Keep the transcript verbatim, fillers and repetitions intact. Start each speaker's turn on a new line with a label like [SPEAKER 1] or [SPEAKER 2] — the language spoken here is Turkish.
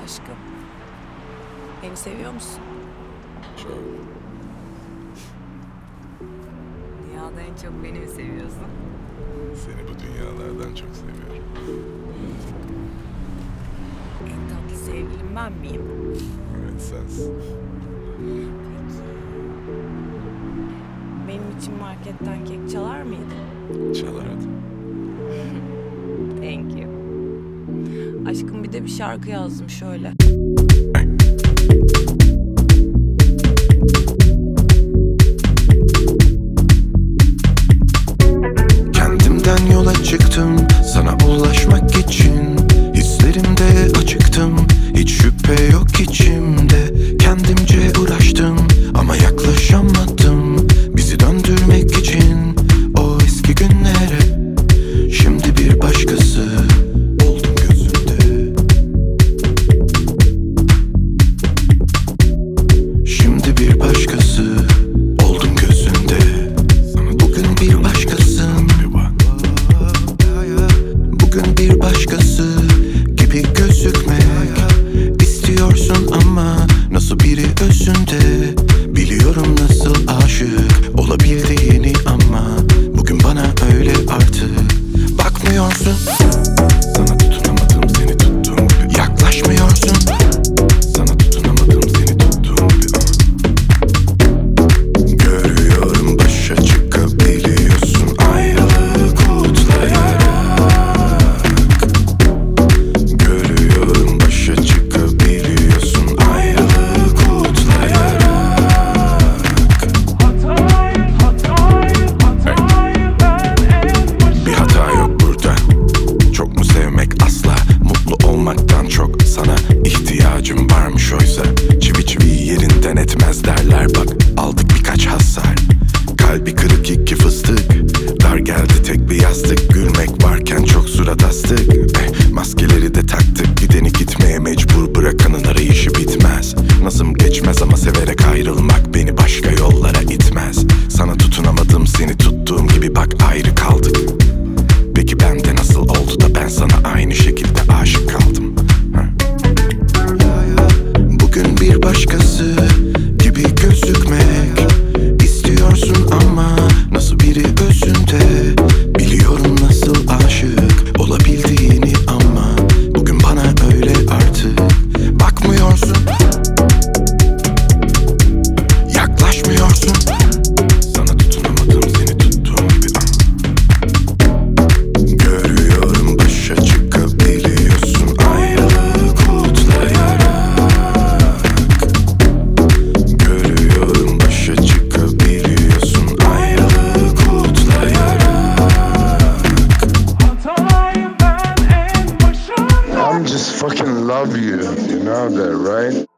[SPEAKER 1] Aşkım. Beni seviyor musun?
[SPEAKER 2] Çok.
[SPEAKER 1] Dünyada en çok beni mi seviyorsun?
[SPEAKER 2] Seni bu dünyalardan çok seviyorum.
[SPEAKER 1] En tatlı sevgilim ben miyim?
[SPEAKER 2] Evet, sensin.
[SPEAKER 1] Peki. Benim için marketten kek çalar mıydın?
[SPEAKER 2] Çalar hadi.
[SPEAKER 1] Thank you. Aşkım bir de bir şarkı yazdım şöyle.
[SPEAKER 3] Kendimden yola çıktım sana ulaşmak için. Hislerimde açıktım, hiç şüphe yok içimde. Kendimce uğraştım ama yaklaşamadım bizi döndürmek için o eski günlere. Şimdi bir başkası oldum gözünde. Şimdi bir başkası oldum gözünde. Bugün bir başkasın, bugün bir başkası gibi gözükmek istiyorsun ama nasıl biri özünde. Biliyorum nasıl aşık olabildiğini ama bugün bana öyle artık bakmıyorsun. Sana tutunamadım, seni tuttuğum gibi yaklaşmıyorsun. Sana tutunamadım, seni tuttuğum gibi ama görüyorum başa çıkabiliyorsun ayrılığı kutlayarak. Görüyorum başa çıkabiliyorsun ayrılığı kutlayarak.
[SPEAKER 4] Hatayım, hatayım, hatayım ben en başa.
[SPEAKER 3] Bir hata yok burada. Çok mu sevmek asla mutlu olmaktan çok sana ihtiyacım varmış oysa. Çivi çiviyi yerinden etmez derler bak, aldık birkaç hasar. Kalbi kırık iki fıstık, dar geldi tek bir yastık. Gülmek varken çok surat astık, eh, maskeleri de taktık. Gideni gitmeye mecbur bırakanın arayışı bitmez. Nazım geçmez ama severek ayrılmak beni başka yollara itmez. Sana tutunamadım, seni tuttuğum gibi bak ayrı kaldık. Peki bende nasıl oldu da ben sana aynı şekilde aşık kaldım? Ha? Bugün bir başkası gibi gözükmek istiyorsun ama nasıl biri özünde. Biliyorum nasıl aşık olabildiğini ama bugün bana öyle artık bakmıyorsun. Yaklaşmıyorsun. Sana tutunamadım, seni tuttuğum gibi ama görüyorum başa çıkabiliyorsun ayrılığı kutlayarak. Görüyorum başa çıkabiliyorsun ayrılığı kutlayarak.
[SPEAKER 4] Hatayım ben en başa.
[SPEAKER 5] I'm just fucking love you. You know that, right?